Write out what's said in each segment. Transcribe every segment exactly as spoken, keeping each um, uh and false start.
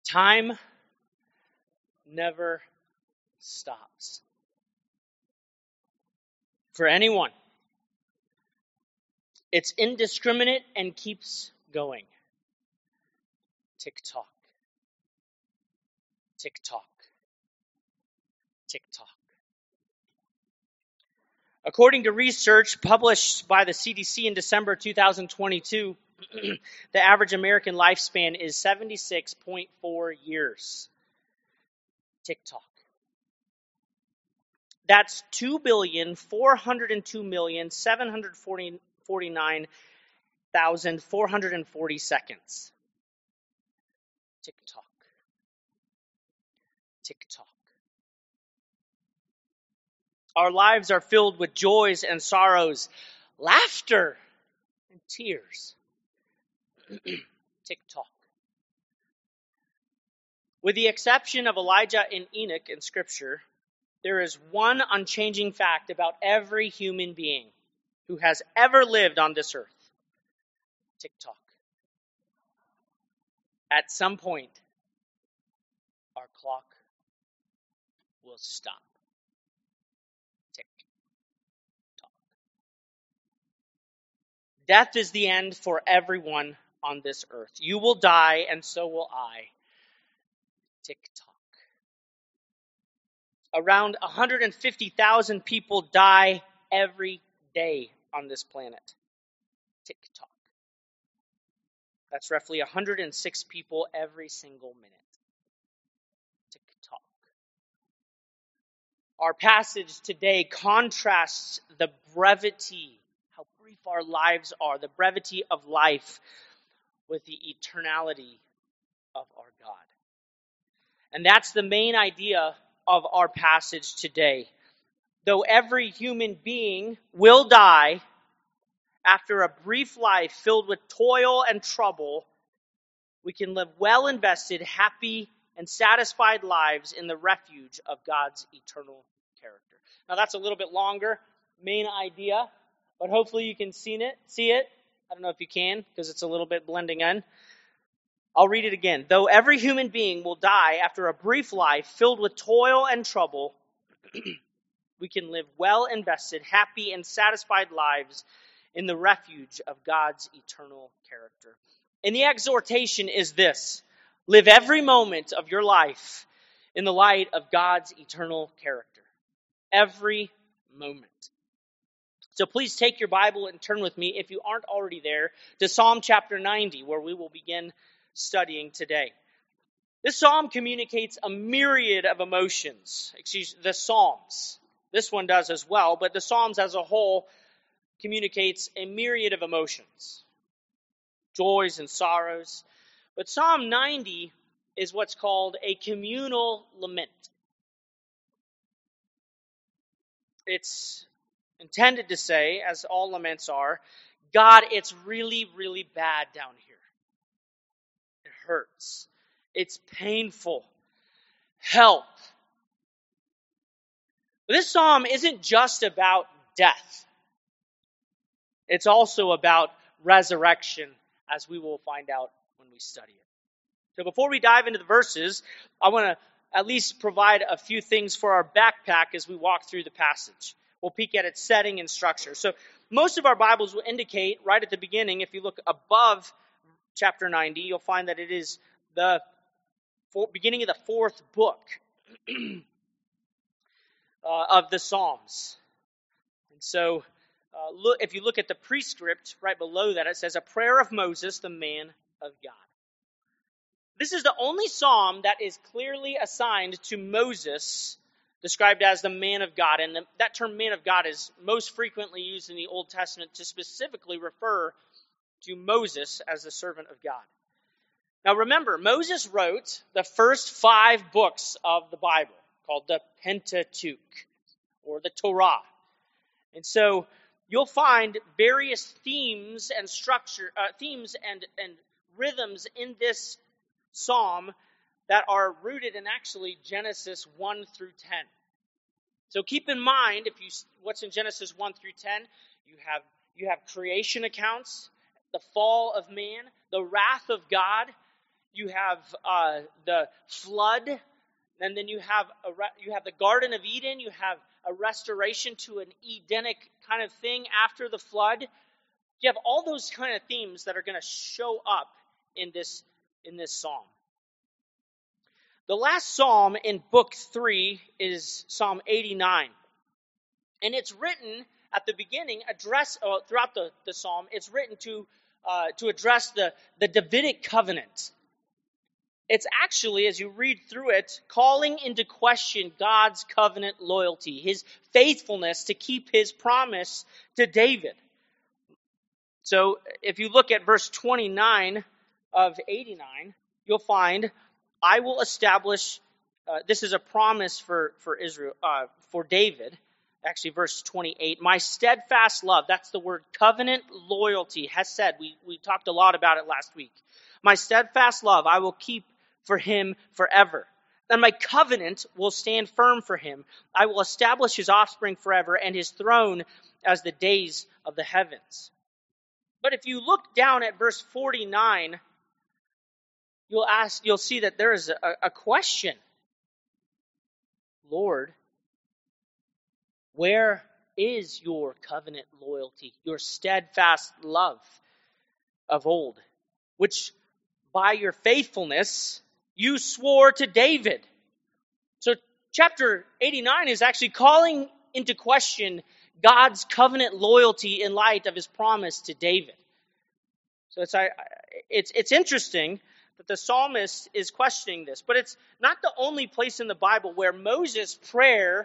Time never stops. For anyone, it's indiscriminate and keeps going. Tick-tock. Tick-tock. Tick-tock. According to research published by the C D C in December two thousand twenty-two, the average American lifespan is seventy-six point four years. Tick-tock. That's two billion, four hundred two million, seven hundred forty-nine thousand, four hundred forty seconds. Tick-tock. Tick-tock. Our lives are filled with joys and sorrows, laughter and tears. Tick-tock. With the exception of Elijah and Enoch in Scripture, there is one unchanging fact about every human being who has ever lived on this earth. Tick-tock. At some point, our clock will stop. Tick-tock. Death is the end for everyone on this earth. You will die, and so will I. Tick-tock. Around one hundred fifty thousand people die every day on this planet. Tick-tock. That's roughly one hundred six people every single minute. Tick-tock. Our passage today contrasts the brevity, how brief our lives are, the brevity of life with the eternality of our God. And that's the main idea of our passage today. Though every human being will die, after a brief life filled with toil and trouble, we can live well invested, happy, and satisfied lives in the refuge of God's eternal character. Now that's a little bit longer, main idea, but hopefully you can see it. See it. I don't know if you can, because it's a little bit blending in. I'll read it again. Though every human being will die after a brief life filled with toil and trouble, we can live well invested, happy, and satisfied lives in the refuge of God's eternal character. And the exhortation is this: live every moment of your life in the light of God's eternal character. Every moment. So please take your Bible and turn with me, if you aren't already there, to Psalm chapter ninety, where we will begin studying today. This psalm communicates a myriad of emotions. Excuse the Psalms. This one does as well, but the Psalms as a whole communicates a myriad of emotions, joys and sorrows. But Psalm ninety is what's called a communal lament. It's intended to say, as all laments are, God, it's really, really bad down here. It hurts. It's painful. Help. But this psalm isn't just about death. It's also about resurrection, as we will find out when we study it. So before we dive into the verses, I want to at least provide a few things for our backpack as we walk through the passage. We'll peek at its setting and structure. So most of our Bibles will indicate right at the beginning, if you look above chapter ninety, you'll find that it is the beginning of the fourth book uh, of the Psalms. And so uh, look, if you look at the prescript right below that, it says, a prayer of Moses, the man of God. This is the only psalm that is clearly assigned to Moses, described as the man of God. And the, that term man of God is most frequently used in the Old Testament to specifically refer to Moses as the servant of God. Now remember, Moses wrote the first five books of the Bible, called the Pentateuch, or the Torah. And so you'll find various themes and structure, uh, themes and, and rhythms in this psalm that are rooted in actually Genesis one through ten. So keep in mind, if you what's in Genesis one through ten, you have you have creation accounts, the fall of man, the wrath of God, You have uh, the flood, and then you have a re- you have the Garden of Eden. You have a restoration to an Edenic kind of thing after the flood. You have all those kind of themes that are going to show up in this in this psalm. The last psalm in book three is Psalm eighty-nine. And it's written at the beginning, address uh, throughout the, the psalm, it's written to uh, to address the, the Davidic covenant. It's actually, as you read through it, calling into question God's covenant loyalty, his faithfulness to keep his promise to David. So if you look at verse twenty-nine of eighty-nine, you'll find, I will establish, uh, this is a promise for, for Israel, uh, for David. Actually, verse twenty-eight, my steadfast love, that's the word covenant loyalty, hesed. We, we talked a lot about it last week. My steadfast love I will keep for him forever. And my covenant will stand firm for him. I will establish his offspring forever and his throne as the days of the heavens. But if you look down at verse forty-nine, you'll ask, you'll see that there is a, a question. Lord, where is your covenant loyalty, your steadfast love of old, which by your faithfulness you swore to David? So chapter eighty-nine is actually calling into question God's covenant loyalty in light of his promise to David. So it's it's it's interesting that the psalmist is questioning this, but it's not the only place in the Bible where Moses' prayer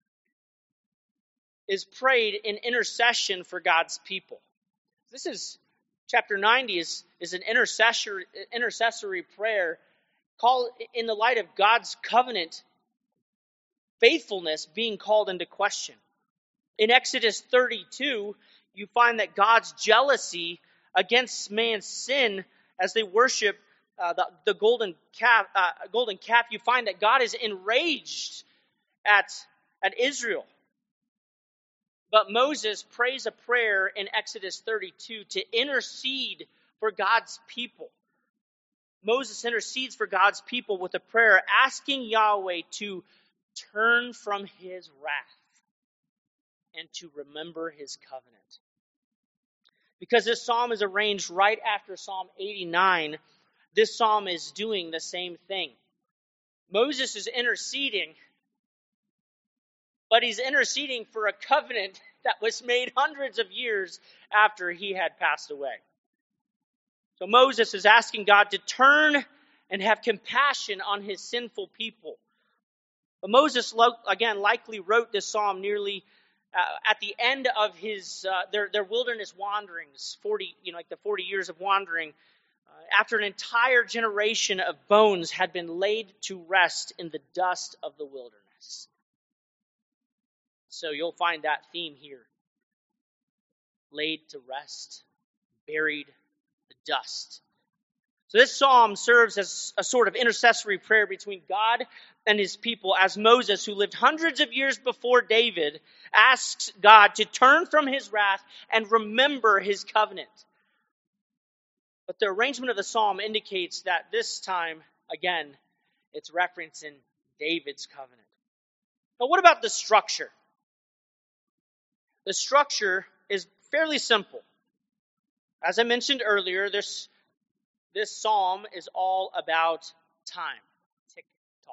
is prayed in intercession for God's people. This is, chapter ninety is, is an intercessory, intercessory prayer called in the light of God's covenant faithfulness being called into question. In Exodus thirty-two, you find that God's jealousy against man's sin as they worship uh, the, the golden calf, uh, golden calf, you find that God is enraged at, at Israel. But Moses prays a prayer in Exodus thirty-two to intercede for God's people. Moses intercedes for God's people with a prayer asking Yahweh to turn from his wrath and to remember his covenant. Because this psalm is arranged right after Psalm eighty-nine, this psalm is doing the same thing. Moses is interceding, but he's interceding for a covenant that was made hundreds of years after he had passed away. So Moses is asking God to turn and have compassion on his sinful people. But Moses, again, likely wrote this psalm nearly uh, at the end of his uh, their their wilderness wanderings, forty, you know, like the forty years of wandering, uh, after an entire generation of bones had been laid to rest in the dust of the wilderness. So you'll find that theme here. Laid to rest, buried, the dust. So this psalm serves as a sort of intercessory prayer between God and his people as Moses, who lived hundreds of years before David, asks God to turn from his wrath and remember his covenant. But the arrangement of the psalm indicates that this time, again, it's referencing David's covenant. Now, what about the structure? The structure is fairly simple. As I mentioned earlier, this, this psalm is all about time. Tick-tock.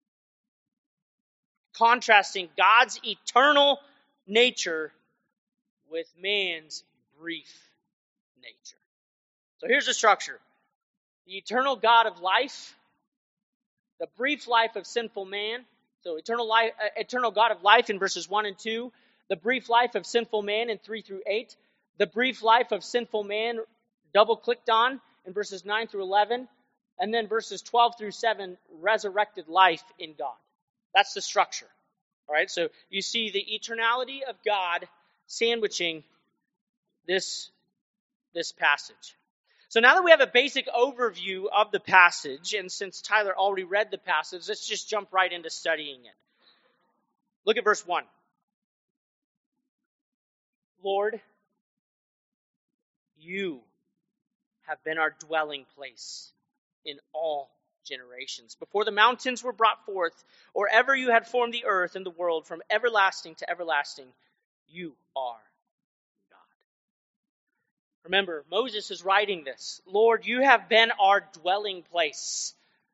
Contrasting God's eternal nature with man's brief nature. So here's the structure. The eternal God of life, the brief life of sinful man. So eternal life, uh, eternal God of life in verses one and two. The brief life of sinful man in three through eight. The brief life of sinful man double-clicked on in verses nine through eleven. And then verses twelve through seven, resurrected life in God. That's the structure. All right, so you see the eternality of God sandwiching this, this passage. So now that we have a basic overview of the passage, and since Tyler already read the passage, let's just jump right into studying it. Look at verse one. Lord, you have been our dwelling place in all generations. Before the mountains were brought forth, or ever you had formed the earth and the world, from everlasting to everlasting, you are God. Remember, Moses is writing this. Lord, you have been our dwelling place.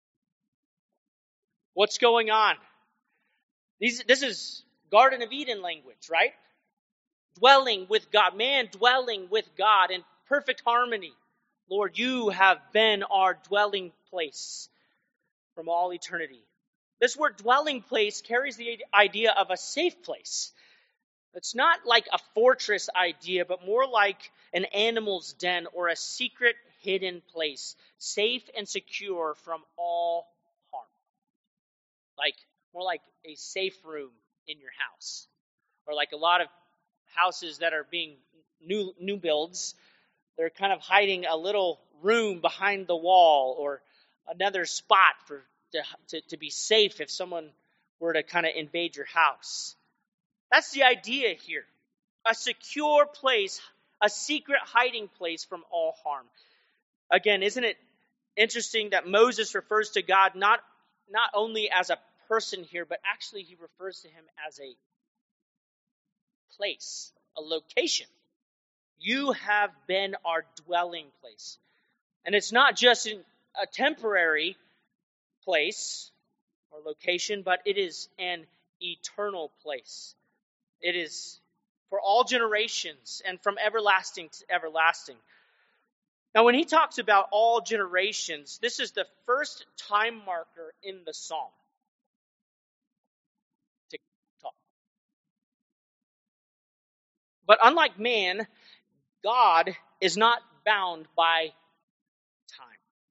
What's going on? These, this is Garden of Eden language, right? Dwelling with God, man dwelling with God in perfect harmony. Lord, you have been our dwelling place from all eternity. This word dwelling place carries the idea of a safe place. It's not like a fortress idea, but more like an animal's den or a secret hidden place, safe and secure from all harm. Like, more like a safe room in your house. Or like a lot of houses that are being new new builds, they're kind of hiding a little room behind the wall or another spot for to, to, to be safe if someone were to kind of invade your house. That's the idea here. A secure place, a secret hiding place from all harm. Again, isn't it interesting that Moses refers to God not, not only as a person here, but actually he refers to him as a place, a location. You have been our dwelling place. And it's not just in a temporary place or location, but it is an eternal place. It is for all generations and from everlasting to everlasting. Now, when he talks about all generations, this is the first time marker in the psalm. Tick tock. But unlike man, God is not bound by time.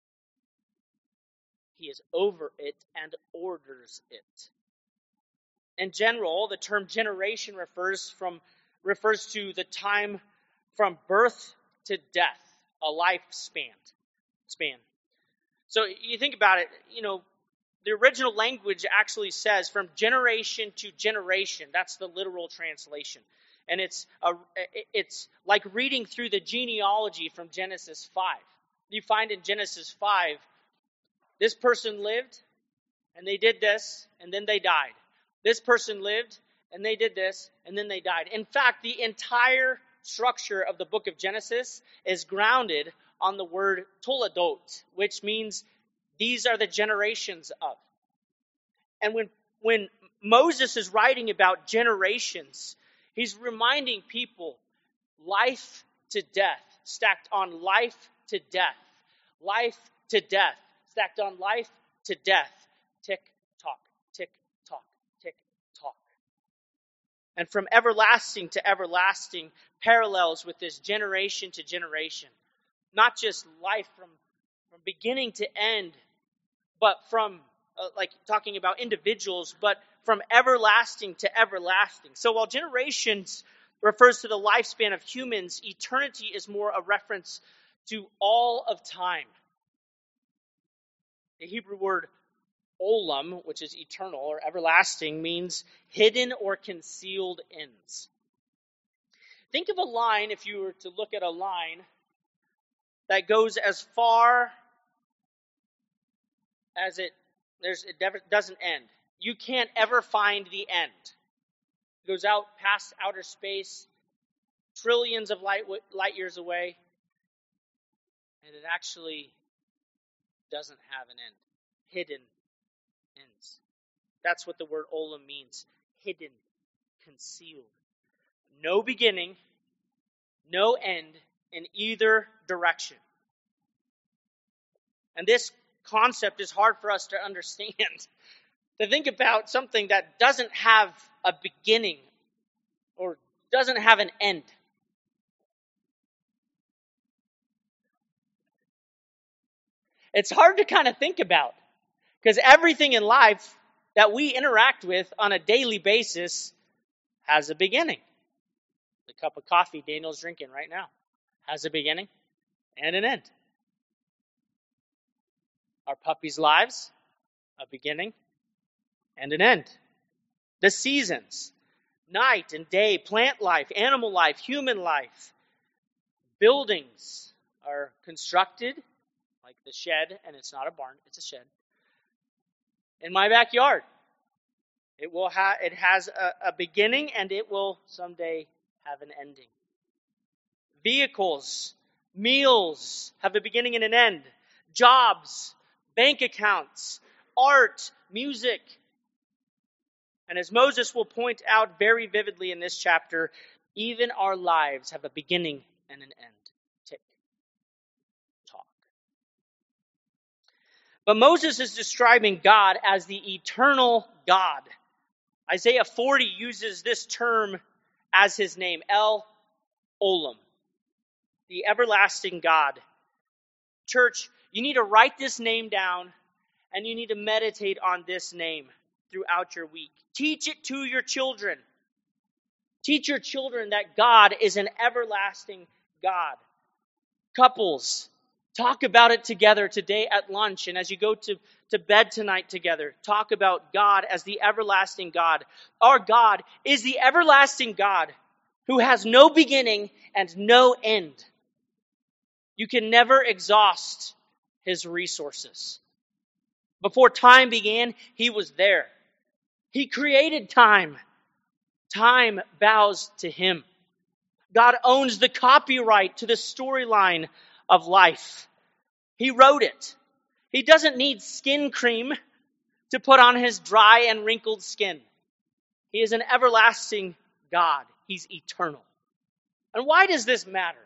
He is over it and orders it. In general, the term generation refers from refers to the time from birth to death, a lifespan. Span. So you think about it, you know, the original language actually says from generation to generation. That's the literal translation. And it's a, it's like reading through the genealogy from Genesis five. You find in Genesis five, this person lived, and they did this, and then they died. This person lived, and they did this, and then they died. In fact, the entire structure of the book of Genesis is grounded on the word toledot, which means these are the generations of. And when, when Moses is writing about generations, he's reminding people life to death, stacked on life to death, life to death, stacked on life to death, tick tock, tick tock, tick tock. And from everlasting to everlasting parallels with this generation to generation. Not just life from, from beginning to end, but from, uh, like talking about individuals, but from everlasting to everlasting. So while generations refers to the lifespan of humans, eternity is more a reference to all of time. The Hebrew word olam, which is eternal or everlasting, means hidden or concealed ends. Think of a line, if you were to look at a line that goes as far as it there's it never, doesn't end. You can't ever find the end. It goes out past outer space, trillions of light light years away, and it actually doesn't have an end. Hidden ends. That's what the word olam means. Hidden, concealed. No beginning, no end in either direction. And this concept is hard for us to understand. To think about something that doesn't have a beginning or doesn't have an end. It's hard to kind of think about because everything in life that we interact with on a daily basis has a beginning. The cup of coffee Daniel's drinking right now has a beginning and an end. Our puppies' lives, a beginning and an end. The seasons, night and day, plant life, animal life, human life. Buildings are constructed, like the shed, and it's not a barn, it's a shed, in my backyard. It will have it has a, a beginning, and it will someday have an ending. Vehicles, meals have a beginning and an end. Jobs, bank accounts, art, music. And as Moses will point out very vividly in this chapter, even our lives have a beginning and an end. Tick, tock. But Moses is describing God as the eternal God. Isaiah forty uses this term as his name, El Olam, the everlasting God. Church, you need to write this name down, and you need to meditate on this name throughout your week. Teach it to your children. Teach your children that God is an everlasting God. Couples, talk about it together today at lunch, and as you go to, to bed tonight together, talk about God as the everlasting God. Our God is the everlasting God who has no beginning and no end. You can never exhaust his resources. Before time began, he was there. He created time. Time bows to him. God owns the copyright to the storyline of life. He wrote it. He doesn't need skin cream to put on his dry and wrinkled skin. He is an everlasting God. He's eternal. And why does this matter?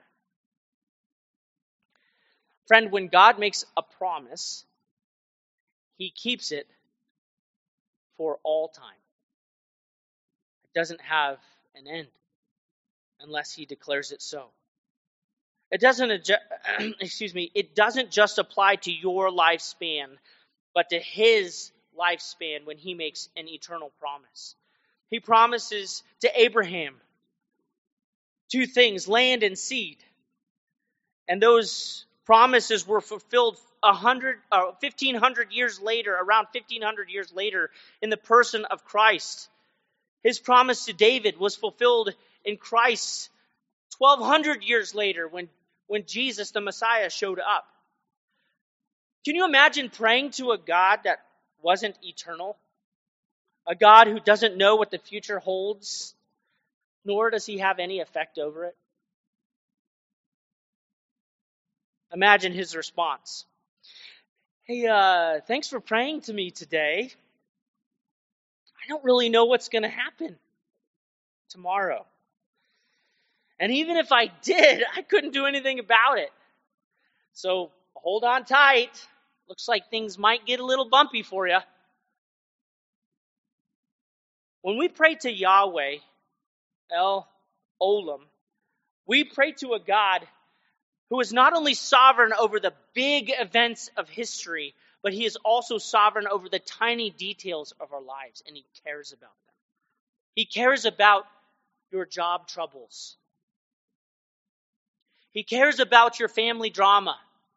Friend, when God makes a promise, he keeps it for all time. It doesn't have an end unless he declares it so. It doesn't, adju- excuse me, it doesn't just apply to your lifespan, but to his lifespan when he makes an eternal promise. He promises to Abraham two things, land and seed. And those promises were fulfilled a hundred, uh, fifteen hundred years later, around fifteen hundred years later, in the person of Christ. His promise to David was fulfilled in Christ twelve hundred years later when, when Jesus, the Messiah, showed up. Can you imagine praying to a God that wasn't eternal? A God who doesn't know what the future holds, nor does he have any effect over it? Imagine his response. Hey, uh, thanks for praying to me today. I don't really know what's going to happen tomorrow. And even if I did, I couldn't do anything about it. So hold on tight. Looks like things might get a little bumpy for you. When we pray to Yahweh, El Olam, we pray to a God who is not only sovereign over the big events of history, but he is also sovereign over the tiny details of our lives, and he cares about them. He cares about your job troubles. He cares about your family drama.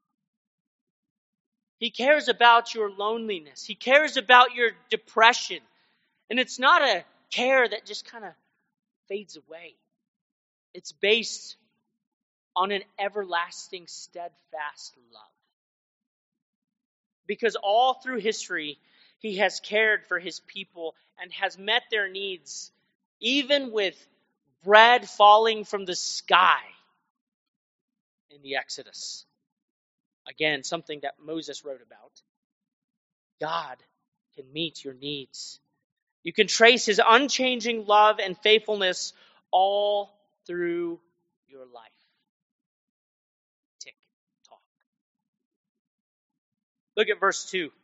He cares about your loneliness. He cares about your depression. And it's not a care that just kind of fades away. It's based on an everlasting, steadfast love. Because all through history, he has cared for his people and has met their needs, even with bread falling from the sky in the Exodus. Again, something that Moses wrote about. God can meet your needs. You can trace his unchanging love and faithfulness all through your life. Tick, tock. Look at verse two.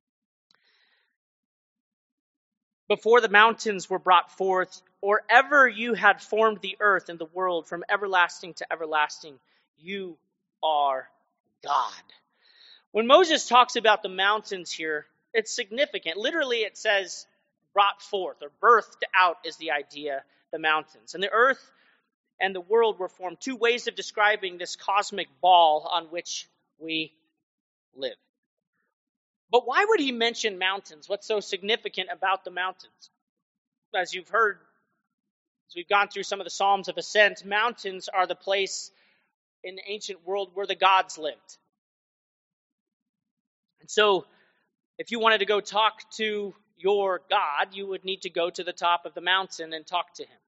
Before the mountains were brought forth, or ever you had formed the earth and the world from everlasting to everlasting, you are God. When Moses talks about the mountains here, it's significant. Literally, it says brought forth or birthed out is the idea, the mountains. And the earth and the world were formed. Two ways of describing this cosmic ball on which we live. But why would he mention mountains? What's so significant about the mountains? As you've heard, as we've gone through some of the Psalms of Ascent, mountains are the place in the ancient world where the gods lived. So if you wanted to go talk to your God, you would need to go to the top of the mountain and talk to him.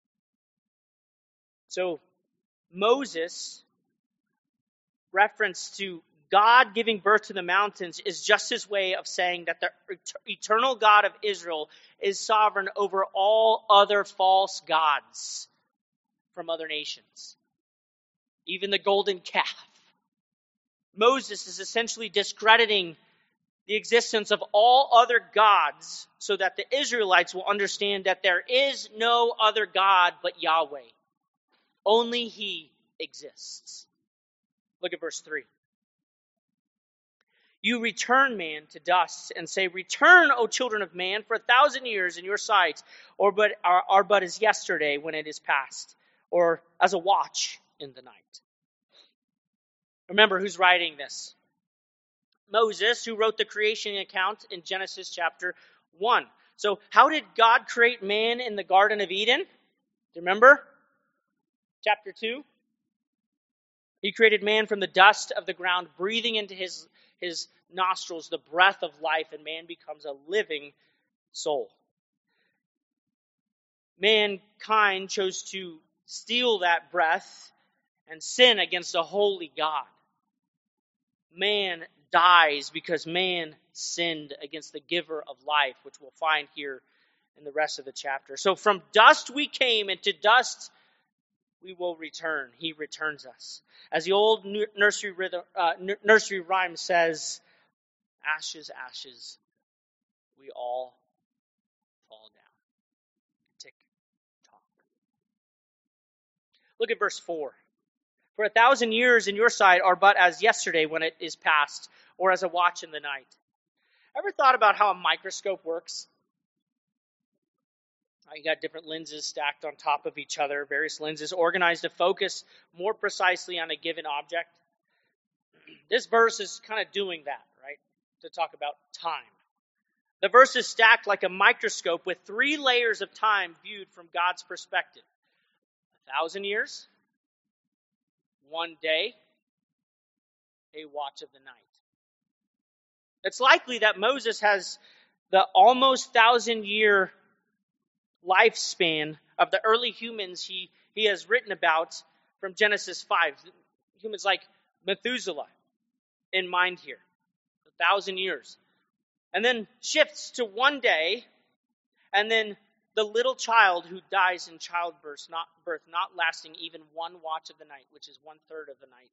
So Moses' reference to God giving birth to the mountains is just his way of saying that the eternal God of Israel is sovereign over all other false gods from other nations, even the golden calf. Moses is essentially discrediting the existence of all other gods so that the Israelites will understand that there is no other God but Yahweh. Only he exists. Look at verse three. You return man to dust and say, return, O children of man, for a thousand years in your sight, or but are, are but as yesterday when it is past, or as a watch in the night. Remember who's writing this. Moses, who wrote the creation account in Genesis chapter one. So how did God create man in the Garden of Eden? Do you remember? Chapter two. He created man from the dust of the ground, breathing into his, his nostrils the breath of life, and man becomes a living soul. Mankind chose to steal that breath and sin against a holy God. Man dies because man sinned against the giver of life, which we'll find here in the rest of the chapter. So from dust we came, and to dust we will return. He returns us. As the old nursery rhythm, uh, nursery rhyme says, ashes, ashes, we all fall down. Tick, tock. Look at verse four. For a thousand years in your sight are but as yesterday when it is past, or as a watch in the night. Ever thought about how a microscope works? You got different lenses stacked on top of each other, various lenses organized to focus more precisely on a given object. This verse is kind of doing that, right? To talk about time. The verse is stacked like a microscope with three layers of time viewed from God's perspective. A thousand years, one day, a watch of the night. It's likely that Moses has the almost thousand year lifespan of the early humans he, he has written about from Genesis five. Humans like Methuselah in mind here. A thousand years. And then shifts to one day, and then the little child who dies in childbirth, not birth, not lasting even one watch of the night, which is one third of the night.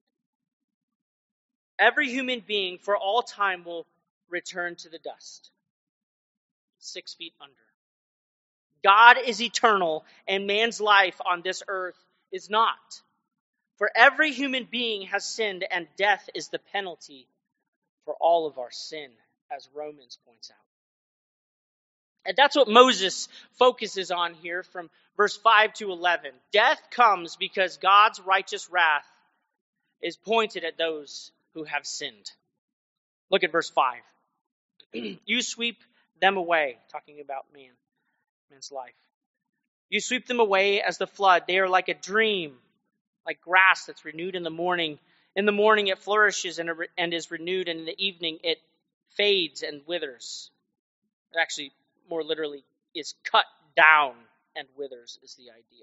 Every human being for all time will return to the dust, six feet under. God is eternal, and man's life on this earth is not. For every human being has sinned, and death is the penalty for all of our sin, as Romans points out. And that's what Moses focuses on here from verse five to eleven. Death comes because God's righteous wrath is pointed at those who have sinned. Look at verse five. You sweep them away, talking about man. Man's life. You sweep them away as the flood. They are like a dream, like grass that's renewed in the morning. In the morning it flourishes and, and is renewed, and in the evening it fades and withers. It actually, more literally, is cut down and withers is the idea.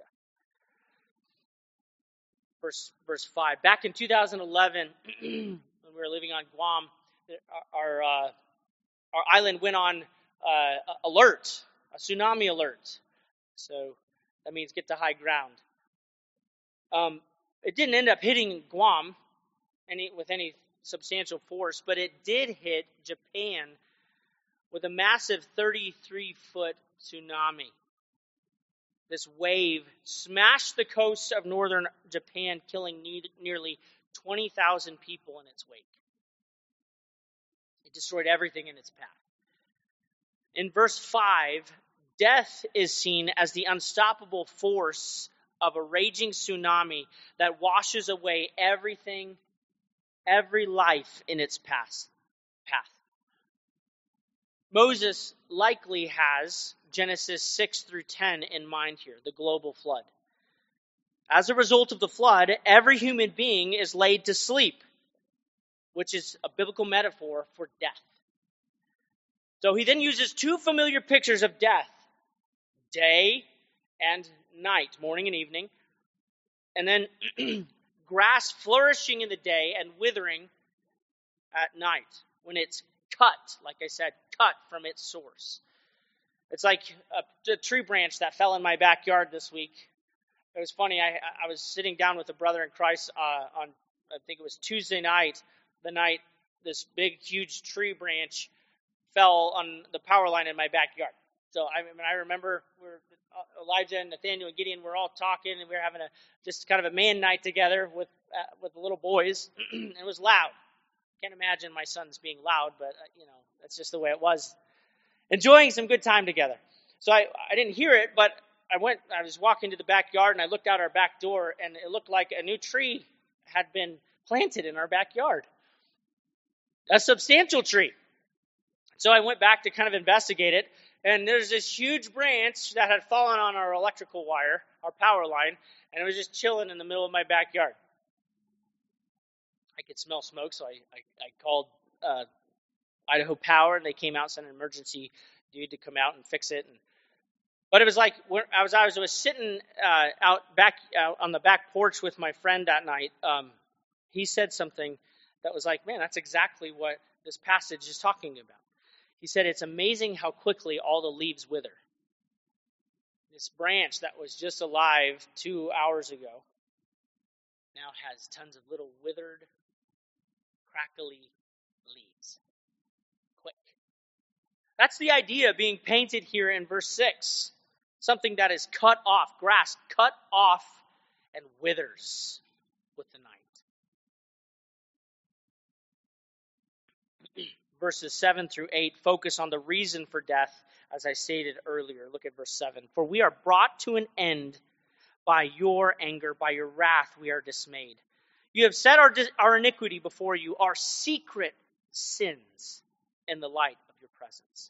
Verse, verse five. Back in two thousand eleven, when we were living on Guam, our, uh, our island went on uh, alert. A tsunami alert. So that means get to high ground. Um, it didn't end up hitting Guam any, with any substantial force, but it did hit Japan with a massive thirty-three foot tsunami. This wave smashed the coast of northern Japan, killing ne- nearly twenty thousand people in its wake. It destroyed everything in its path. In verse five, death is seen as the unstoppable force of a raging tsunami that washes away everything, every life in its path. Moses likely has Genesis six through ten in mind here, the global flood. As a result of the flood, every human being is laid to sleep. which is a biblical metaphor for death. So he then uses two familiar pictures of death, day and night, morning and evening, and then grass flourishing in the day and withering at night when it's cut, like I said, cut from its source. It's like a, a tree branch that fell in my backyard this week. It was funny. I, I was sitting down with a brother in Christ uh, on, I think it was Tuesday night, the night this big, huge tree branch fell on the power line in my backyard. So I mean, I remember we're, uh, Elijah and Nathaniel and Gideon were all talking, and we were having a just kind of a man night together with uh, with the little boys. It was loud. Can't imagine my sons being loud, but uh, you know that's just the way it was. Enjoying some good time together. So I I didn't hear it, but I went. I was walking to the backyard, and I looked out our back door, and it looked like a new tree had been planted in our backyard. A substantial tree. So I went back to kind of investigate it, and there's this huge branch that had fallen on our electrical wire, our power line, and it was just chilling in the middle of my backyard. I could smell smoke, so I, I, I called uh, Idaho Power, and they came out, sent an emergency dude to come out and fix it. And, but it was like, I was, I was, I was sitting uh, out back out on the back porch with my friend that night. Um, he said something that was like, man, that's exactly what this passage is talking about. He said, it's amazing how quickly all the leaves wither. This branch that was just alive two hours ago now has tons of little withered, crackly leaves. Quick. That's the idea being painted here in verse six. Something that is cut off, grass cut off and withers with the night. Verses seven through eight focus on the reason for death, as I stated earlier. Look at verse seven. For we are brought to an end by your anger, by your wrath we are dismayed. You have set our, our iniquity before you, our secret sins in the light of your presence.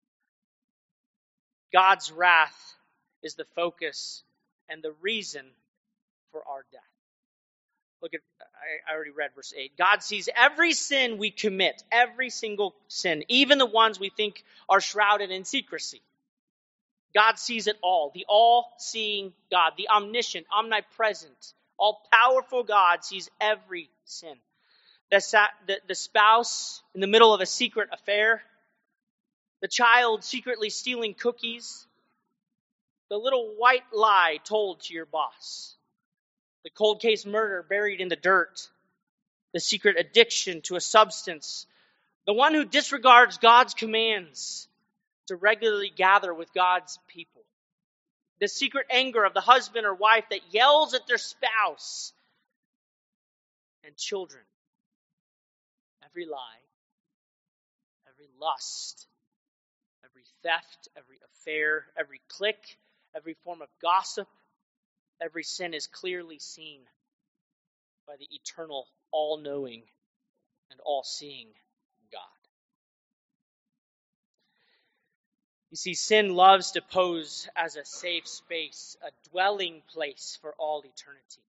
God's wrath is the focus and the reason for our death. Look at, I already read verse eight. God sees every sin we commit, every single sin, even the ones we think are shrouded in secrecy. God sees it all. The all-seeing God, the omniscient, omnipresent, all-powerful God sees every sin. The, the, the spouse in the middle of a secret affair, the child secretly stealing cookies, the little white lie told to your boss, the cold case murder buried in the dirt, the secret addiction to a substance, the one who disregards God's commands to regularly gather with God's people, the secret anger of the husband or wife that yells at their spouse, and children. Every lie, every lust, every theft, every affair, every clique, every form of gossip, every sin is clearly seen by the eternal, all-knowing, and all-seeing God. You see, sin loves to pose as a safe space, a dwelling place for all eternity.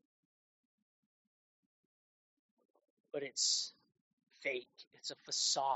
But it's fake. It's a facade.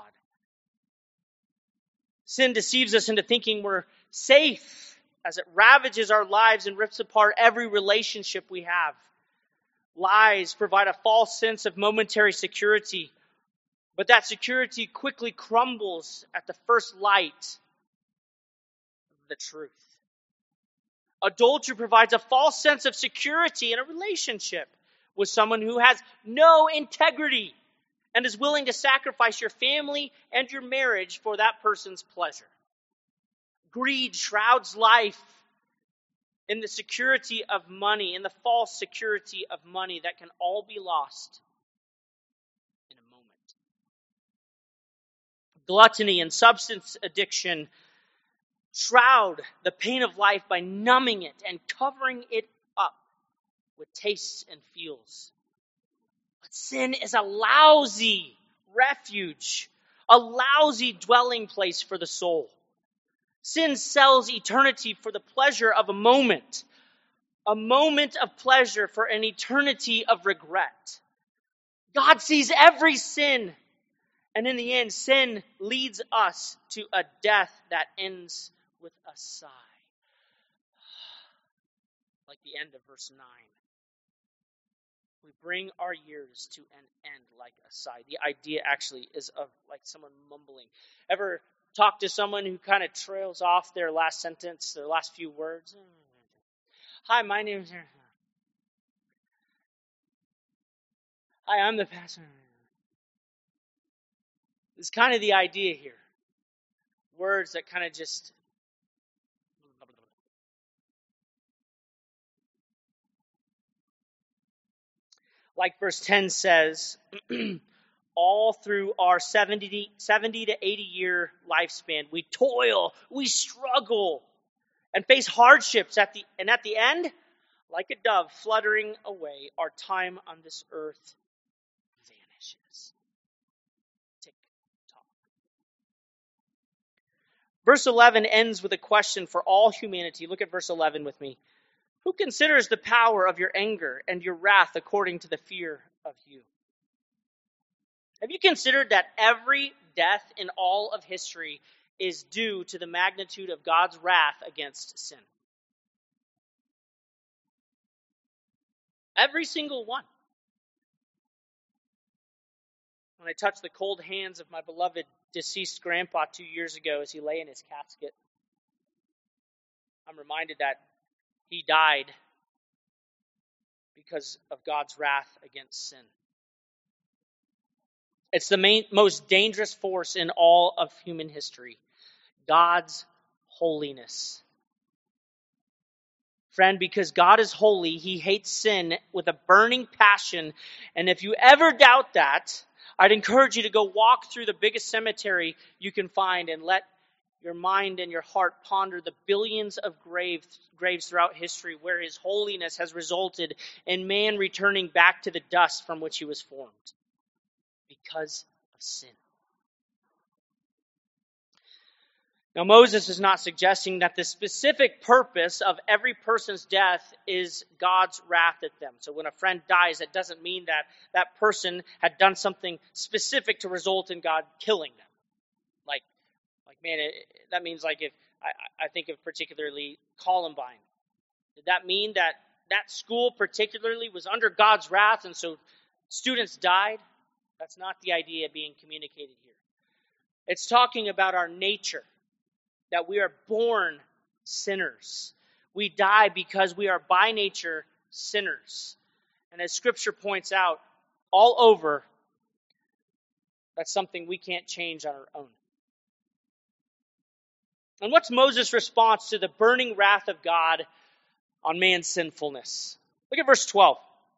Sin deceives us into thinking we're safe as it ravages our lives and rips apart every relationship we have. Lies provide a false sense of momentary security, but that security quickly crumbles at the first light of the truth. Adultery provides a false sense of security in a relationship with someone who has no integrity and is willing to sacrifice your family and your marriage for that person's pleasure. Greed shrouds life in the security of money, in the false security of money that can all be lost in a moment. Gluttony and substance addiction shroud the pain of life by numbing it and covering it up with tastes and feels. But sin is a lousy refuge, a lousy dwelling place for the soul. Sin sells eternity for the pleasure of a moment, a moment of pleasure for an eternity of regret. God sees every sin. And in the end, sin leads us to a death that ends with a sigh. Like the end of verse nine. We bring our years to an end like a sigh. The idea actually is of like someone mumbling. Ever talk to someone who kind of trails off their last sentence, their last few words? Hi, my name is... Hi, I'm the pastor. It's kind of the idea here. Words that kind of just... Like verse ten says, all through our seventy, seventy to eighty year lifespan, we toil, we struggle, and face hardships at the and at the end, like a dove fluttering away, our time on this earth vanishes. Tick tock. Verse eleven ends with a question for all humanity. Look at verse eleven with me. Who considers the power of your anger and your wrath according to the fear of you? Have you considered that every death in all of history is due to the magnitude of God's wrath against sin? Every single one. When I touched the cold hands of my beloved deceased grandpa two years ago as he lay in his casket, I'm reminded that he died because of God's wrath against sin. It's the main, most dangerous force in all of human history. God's holiness. Friend, because God is holy, he hates sin with a burning passion. And if you ever doubt that, I'd encourage you to go walk through the biggest cemetery you can find and let your mind and your heart ponder the billions of graves, graves throughout history where his holiness has resulted in man returning back to the dust from which he was formed because of sin. Now, Moses is not suggesting that the specific purpose of every person's death is God's wrath at them. So when a friend dies, it doesn't mean that that person had done something specific to result in God killing them. Like, like man, it, that means like if, I, I think of particularly Columbine. Did that mean that that school particularly was under God's wrath and so students died? That's not the idea being communicated here. It's talking about our nature. That we are born sinners. We die because we are by nature sinners. And as Scripture points out, all over, that's something we can't change on our own. And what's Moses' response to the burning wrath of God on man's sinfulness? Look at verse twelve.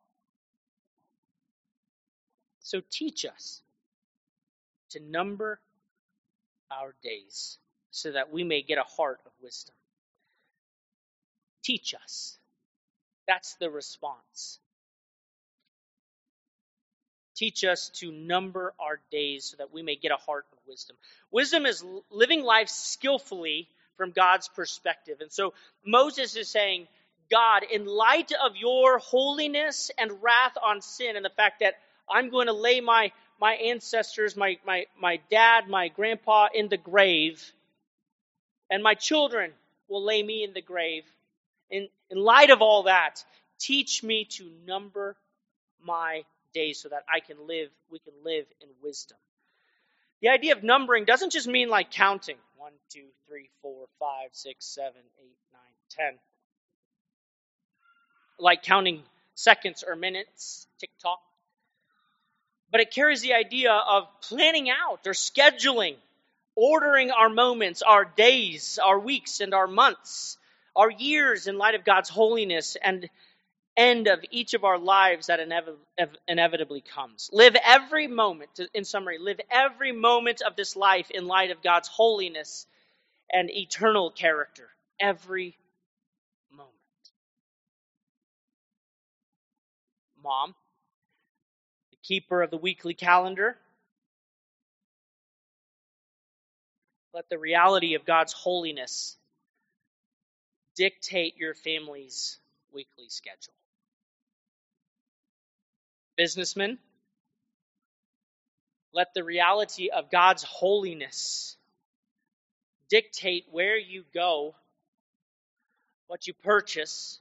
So teach us to number our days, so that we may get a heart of wisdom. Teach us. That's the response. Teach us to number our days so that we may get a heart of wisdom. Wisdom is living life skillfully from God's perspective. And so Moses is saying, God, in light of your holiness and wrath on sin and the fact that I'm going to lay my, my ancestors, my, my, my dad, my grandpa in the grave, and my children will lay me in the grave. In, in light of all that, teach me to number my days so that I can live, we can live in wisdom. The idea of numbering doesn't just mean like counting. One, two, three, four, five, six, seven, eight, nine, ten. Like counting seconds or minutes, tick-tock. But it carries the idea of planning out or scheduling, ordering our moments, our days, our weeks, and our months, our years in light of God's holiness and end of each of our lives that inev- inevitably comes. Live every moment, in summary, live every moment of this life in light of God's holiness and eternal character. Every moment. Mom, the keeper of the weekly calendar, let the reality of God's holiness dictate your family's weekly schedule. Businessmen, Let the reality of God's holiness dictate where you go, what you purchase,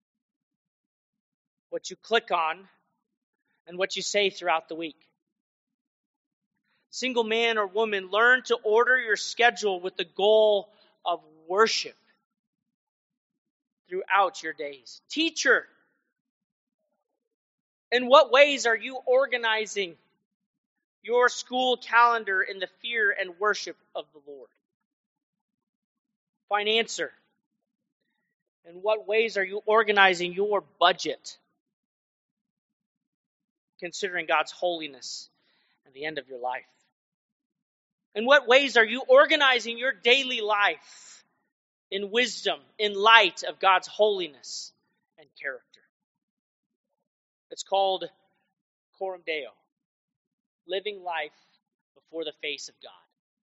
what you click on, and what you say throughout the week. Single man or woman, learn to order your schedule with the goal of worship throughout your days. Teacher, in what ways are you organizing your school calendar in the fear and worship of the Lord? Financer, in what ways are you organizing your budget, considering God's holiness at the end of your life? In what ways are you organizing your daily life in wisdom, in light of God's holiness and character? It's called Coram Deo, living life before the face of God.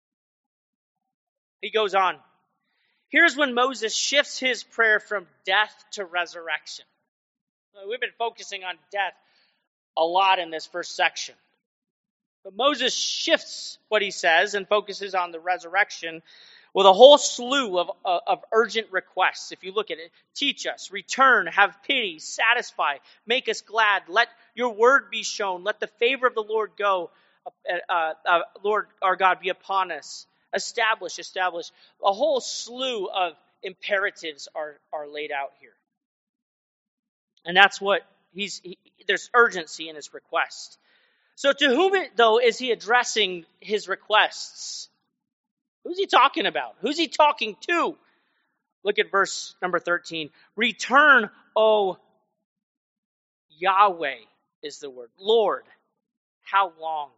He goes on. Here's when Moses shifts his prayer from death to resurrection. We've been focusing on death a lot in this first section. But Moses shifts what he says and focuses on the resurrection with a whole slew of, of, of urgent requests. If you look at it, teach us, return, have pity, satisfy, make us glad, let your word be shown, let the favor of the Lord go, uh, uh, Lord our God be upon us. Establish, establish. A whole slew of imperatives are, are laid out here. And that's what he's, he, there's urgency in his request. So to whom, though, is he addressing his requests? Who's he talking about? Who's he talking to? Look at verse number thirteen. Return, O Yahweh is the word. Lord, how long?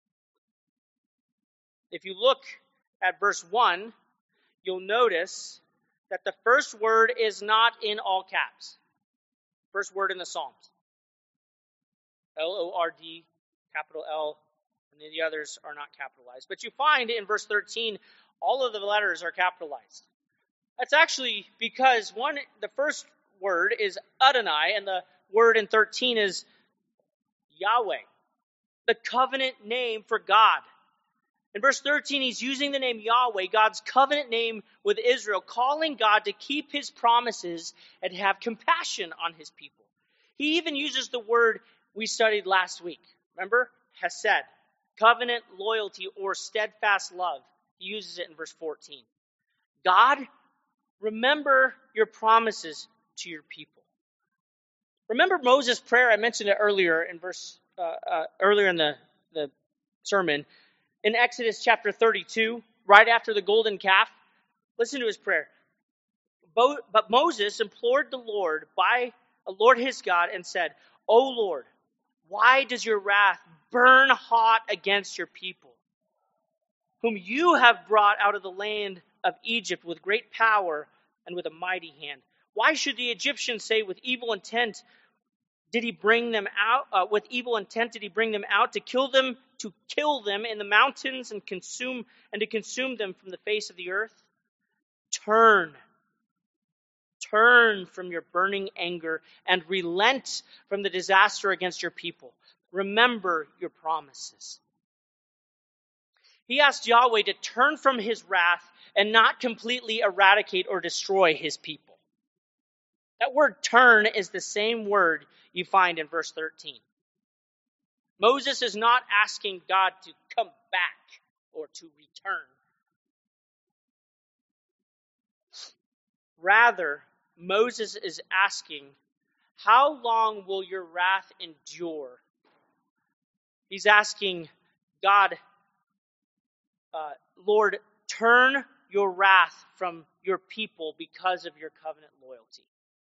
If you look at verse one, you'll notice that the first word is not in all caps. First word in the Psalms. L O R D, capital L, and the others are not capitalized. But you find in verse thirteen, all of the letters are capitalized. That's actually because one, the first word is Adonai, and the word in thirteen is Yahweh, the covenant name for God. In verse thirteen, he's using the name Yahweh, God's covenant name with Israel, calling God to keep his promises and have compassion on his people. He even uses the word we studied last week. Remember? Hesed, covenant loyalty or steadfast love. He uses it in verse fourteen. God, remember your promises to your people. Remember Moses' prayer? I mentioned it earlier in verse uh, uh, earlier in the, the sermon. In Exodus chapter thirty-two, right after the golden calf, listen to his prayer. But Moses implored the Lord by the Lord his God and said, O Lord, why does your wrath burn hot against your people, whom you have brought out of the land of Egypt with great power and with a mighty hand? Why should the Egyptians say, with evil intent did he bring them out? Uh, with evil intent did he bring them out to kill them, to kill them in the mountains and consume and to consume them from the face of the earth? Turn, turn from your burning anger and relent from the disaster against your people. Remember your promises. He asked Yahweh to turn from his wrath and not completely eradicate or destroy his people. That word turn is the same word you find in verse thirteen. Moses is not asking God to come back or to return. Rather, Moses is asking, how long will your wrath endure? He's asking God, uh, Lord, turn your wrath from your people because of your covenant loyalty.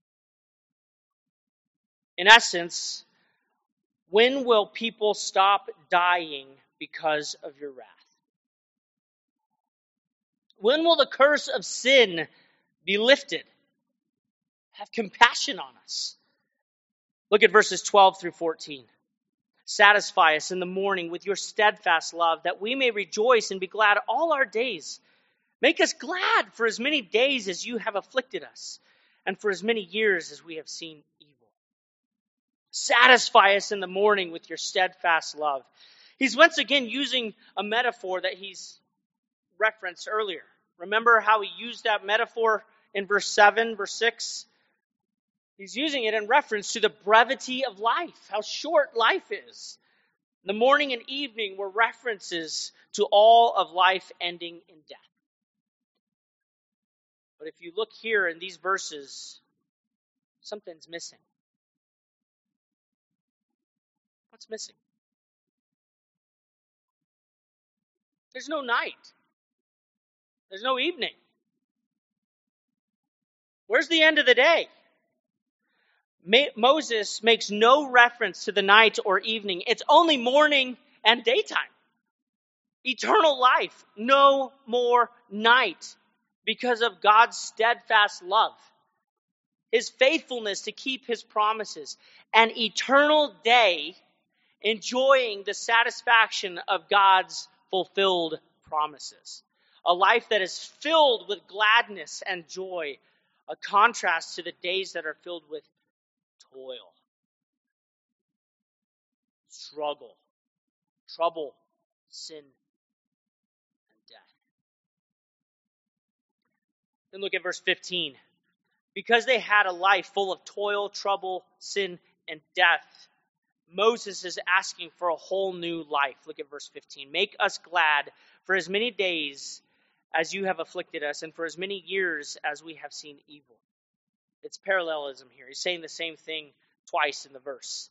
In essence, when will people stop dying because of your wrath? When will the curse of sin be lifted? Have compassion on us. Look at verses twelve through fourteen. Satisfy us in the morning with your steadfast love, that we may rejoice and be glad all our days. Make us glad for as many days as you have afflicted us, and for as many years as we have seen evil. Satisfy us in the morning with your steadfast love. He's once again using a metaphor that he's referenced earlier. Remember how he used that metaphor in verse seven, verse six? He's using it in reference to the brevity of life, how short life is. The morning and evening were references to all of life ending in death. But if you look here in these verses, something's missing. What's missing? There's no night. There's no evening. Where's the end of the day? Moses makes no reference to the night or evening. It's only morning and daytime. Eternal life, no more night, because of God's steadfast love, his faithfulness to keep his promises, an eternal day enjoying the satisfaction of God's fulfilled promises. A life that is filled with gladness and joy, a contrast to the days that are filled with toil, struggle, trouble, sin, and death. Then look at verse fifteen. Because they had a life full of toil, trouble, sin, and death, Moses is asking for a whole new life. Look at verse fifteen. Make us glad for as many days as you have afflicted us, and for as many years as we have seen evil. It's parallelism here. He's saying the same thing twice in the verse.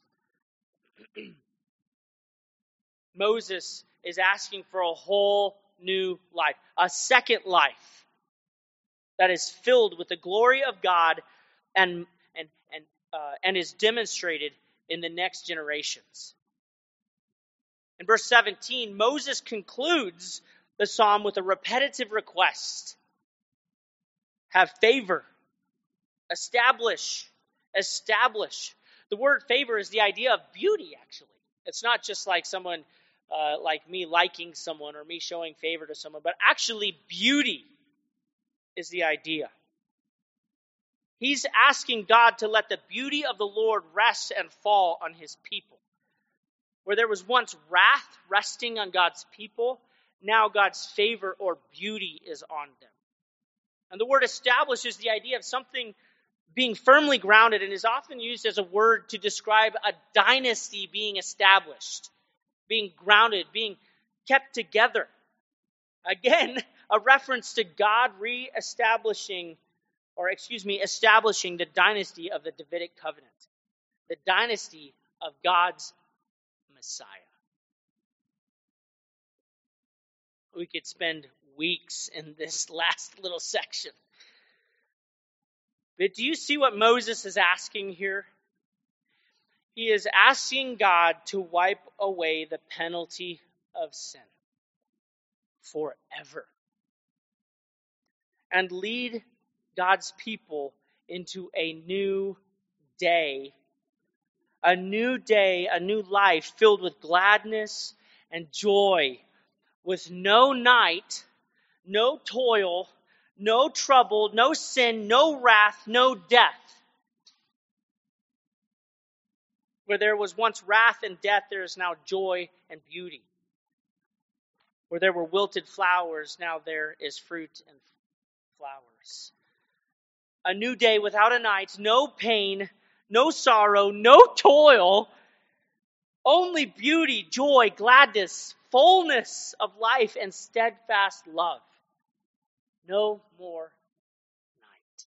Moses is asking for a whole new life, a second life that is filled with the glory of God and and and uh, and is demonstrated in the next generations. In verse seventeen, Moses concludes the psalm with a repetitive request. Have favor. Establish. Establish. The word favor is the idea of beauty, actually. It's not just like someone, uh, like me liking someone or me showing favor to someone, but actually beauty is the idea. He's asking God to let the beauty of the Lord rest and fall on his people. Where there was once wrath resting on God's people, now God's favor or beauty is on them. And the word establish is the idea of something being firmly grounded and is often used as a word to describe a dynasty being established, being grounded, being kept together. Again, a reference to God re-establishing, or excuse me, establishing the dynasty of the Davidic covenant, the dynasty of God's Messiah. We could spend weeks in this last little section. But do you see what Moses is asking here? He is asking God to wipe away the penalty of sin forever and lead God's people into a new day, a new day, a new life filled with gladness and joy, with no night, no toil, no trouble, no sin, no wrath, no death. Where there was once wrath and death, there is now joy and beauty. Where there were wilted flowers, now there is fruit and flowers. A new day without a night, no pain, no sorrow, no toil, only beauty, joy, gladness, fullness of life, and steadfast love. No more night.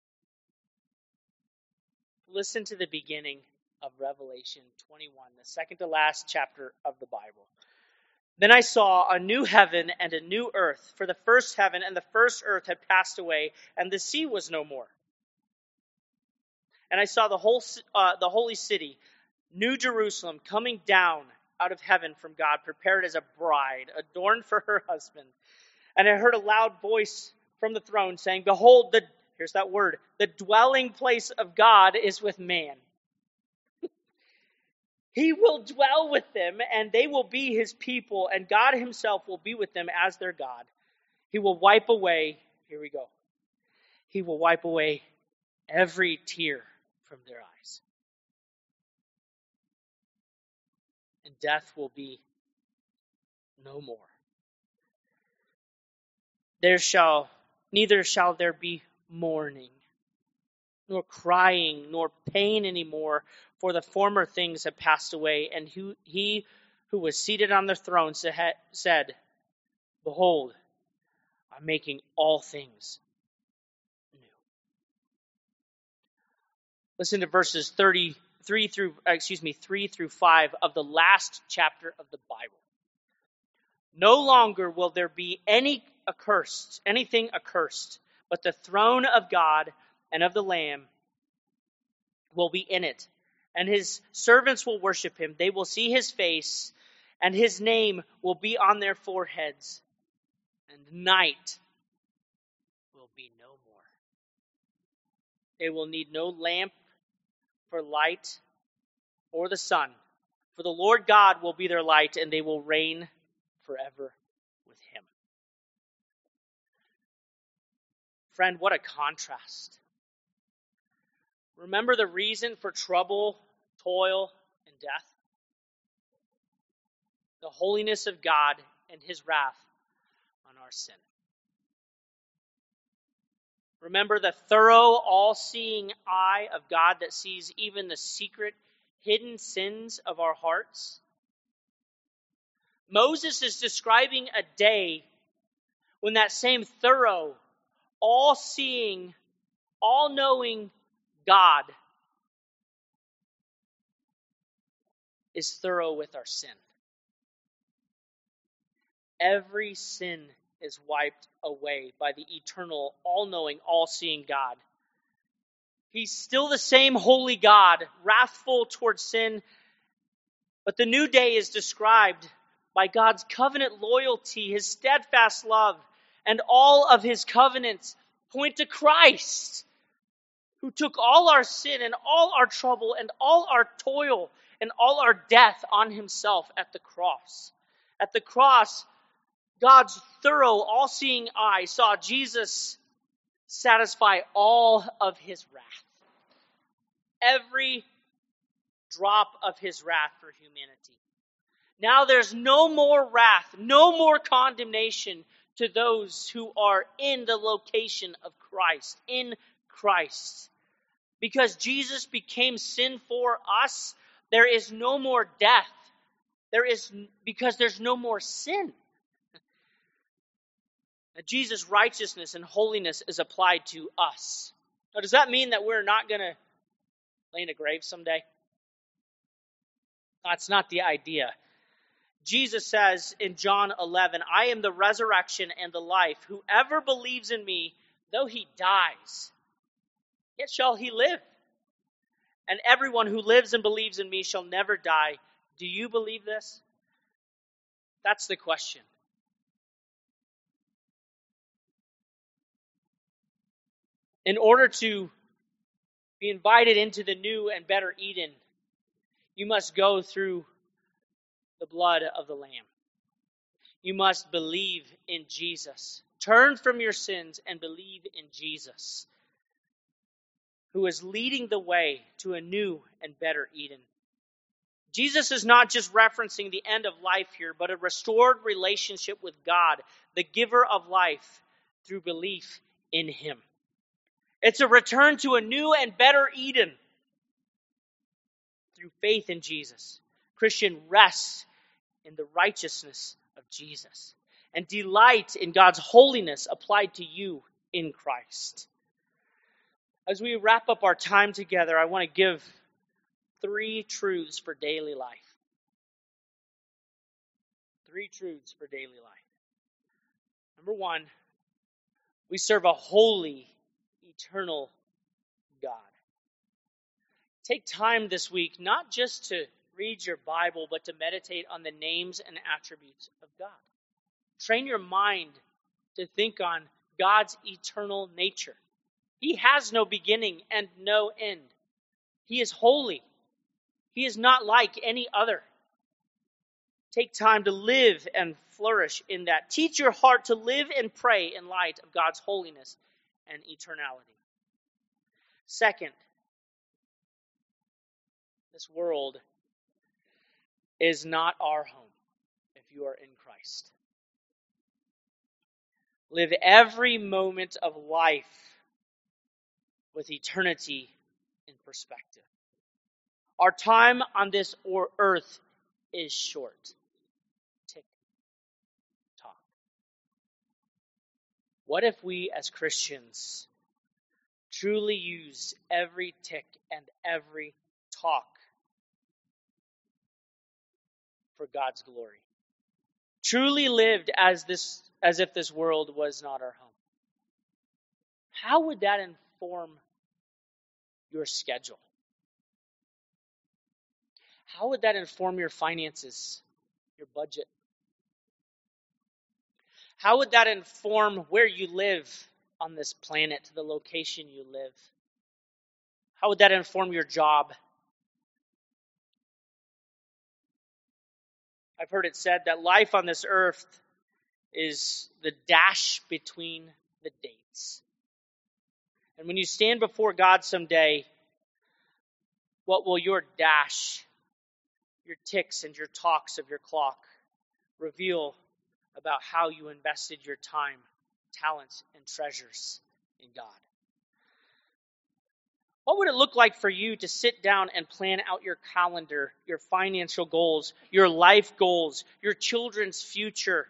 Listen to the beginning of Revelation twenty-one, the second to last chapter of the Bible. Then I saw a new heaven and a new earth, for the first heaven and the first earth had passed away, and the sea was no more. And I saw the whole uh, the holy city, New Jerusalem, coming down out of heaven from God, prepared as a bride, adorned for her husband. And I heard a loud voice from the throne saying, behold, the, here's that word, the dwelling place of God is with man. He will dwell with them, and they will be his people, and God himself will be with them as their God. He will wipe away, here we go, he will wipe away every tear from their eyes. And death will be no more. There shall, neither shall there be mourning, nor crying, nor pain anymore, for the former things have passed away. And who, he who was seated on the throne said, Behold, I'm making all things new. Listen to verses thirty-three through, excuse me, three through five of the last chapter of the Bible. No longer will there be any accursed, anything accursed, but the throne of God and of the Lamb will be in it, and his servants will worship him. They will see his face, and his name will be on their foreheads, and night will be no more. They will need no lamp for light or the sun, for the Lord God will be their light, and they will reign forever with him. Friend, what a contrast. Remember the reason for trouble, toil, and death? The holiness of God and his wrath on our sin. Remember the thorough, all-seeing eye of God that sees even the secret, hidden sins of our hearts? Moses is describing a day when that same thorough, all-seeing, all-knowing God is thorough with our sin. Every sin is wiped away by the eternal, all-knowing, all-seeing God. He's still the same holy God, wrathful towards sin, but the new day is described by God's covenant loyalty, his steadfast love, and all of his covenants point to Christ, who took all our sin and all our trouble and all our toil and all our death on himself at the cross. At the cross, God's thorough, all-seeing eye saw Jesus satisfy all of his wrath. Every drop of his wrath for humanity. Now there's no more wrath, no more condemnation to those who are in the location of Christ, in Christ. Because Jesus became sin for us, there is no more death. There is, because there's no more sin. Now, Jesus' righteousness and holiness is applied to us. Now, does that mean that we're not going to lay in a grave someday? That's not the idea. Jesus says in John eleven, I am the resurrection and the life. Whoever believes in me, though he dies, yet shall he live. And everyone who lives and believes in me shall never die. Do you believe this? That's the question. In order to be invited into the new and better Eden, you must go through the blood of the Lamb. You must believe in Jesus. Turn from your sins and believe in Jesus, who is leading the way to a new and better Eden. Jesus is not just referencing the end of life here, but a restored relationship with God, the giver of life, through belief in him. It's a return to a new and better Eden through faith in Jesus. Christian, rest in the righteousness of Jesus and delight in God's holiness applied to you in Christ. As we wrap up our time together, I want to give three truths for daily life. Three truths for daily life. Number one, we serve a holy, eternal God. Take time this week, not just to read your Bible, but to meditate on the names and attributes of God. Train your mind to think on God's eternal nature. He has no beginning and no end. He is holy. He is not like any other. Take time to live and flourish in that. Teach your heart to live and pray in light of God's holiness and eternality. Second, this world is not our home. If you are in Christ. Live every moment of life with eternity in perspective. Our time on this earth is short. Tick tock. What if we as Christians truly use every tick and every talk for God's glory? Truly lived as this as if this world was not our home. How would that inform your schedule? How would that inform your finances, your budget? How would that inform where you live on this planet, the location you live? How would that inform your job? I've heard it said that life on this earth is the dash between the dates. And when you stand before God someday, what will your dash, your ticks and your talks of your clock reveal about how you invested your time, talents, and treasures in God? What would it look like for you to sit down and plan out your calendar, your financial goals, your life goals, your children's future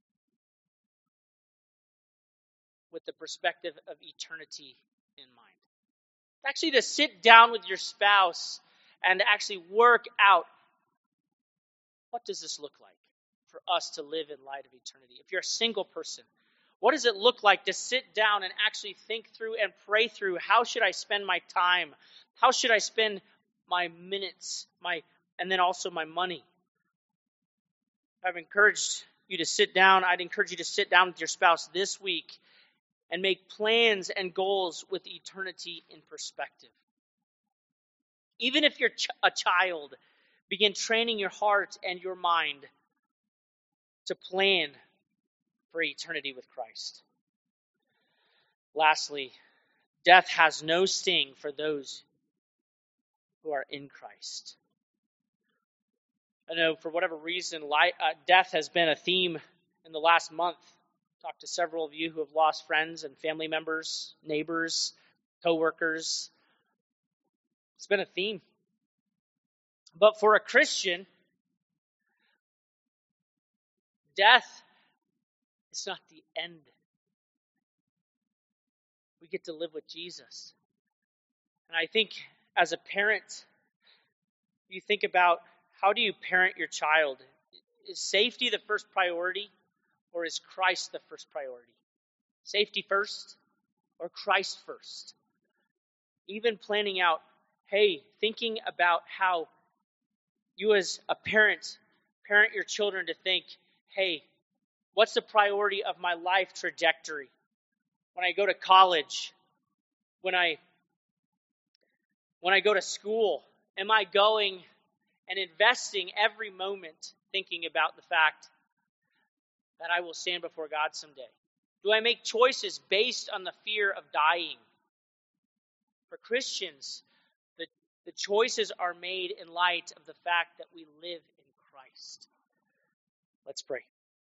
with the perspective of eternity in mind? Actually, to sit down with your spouse and actually work out, what does this look like for us to live in light of eternity? If you're a single person, what does it look like to sit down and actually think through and pray through, how should I spend my time? How should I spend my minutes, my and then also my money? I've encouraged you to sit down. I'd encourage you to sit down with your spouse this week and make plans and goals with eternity in perspective. Even if you're ch- a child, begin training your heart and your mind to plan for eternity with Christ. Lastly, death has no sting for those who are in Christ. I know for whatever reason, life, uh, death has been a theme in the last month. Talked to several of you who have lost friends and family members, neighbors, co-workers. It's been a theme. But for a Christian, death is not the end. We get to live with Jesus. And I think as a parent, you think about how do you parent your child? Is safety the first priority, or is Christ the first priority? Safety first or Christ first? Even planning out, hey, thinking about how you as a parent parent your children to think, hey, what's the priority of my life trajectory? When I go to college, when I when I go to school, am I going and investing every moment thinking about the fact that I will stand before God someday? Do I make choices based on the fear of dying? For Christians, the, the choices are made in light of the fact that we live in Christ. Let's pray.